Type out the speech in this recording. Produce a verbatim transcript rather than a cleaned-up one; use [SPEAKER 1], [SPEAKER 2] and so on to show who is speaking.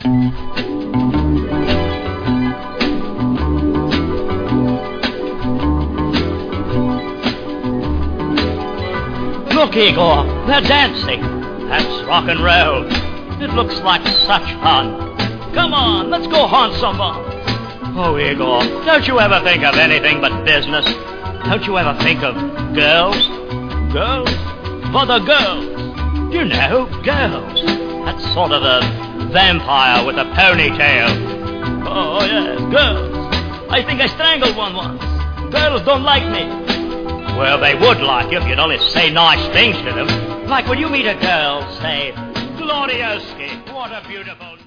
[SPEAKER 1] Look, Igor, they're dancing. That's rock and roll. It looks like such fun. Come on, let's go haunt someone. Oh, Igor, don't you ever think of anything but business? Don't you ever think of girls? Girls? For the girls. You know, girls. That's sort of the vampire with a ponytail. Oh, yes, girls. I think I strangled one once. Girls don't like me. Well, they would like you if you'd only say nice things to them. Like when you meet a girl, say, Glorioski, what a beautiful...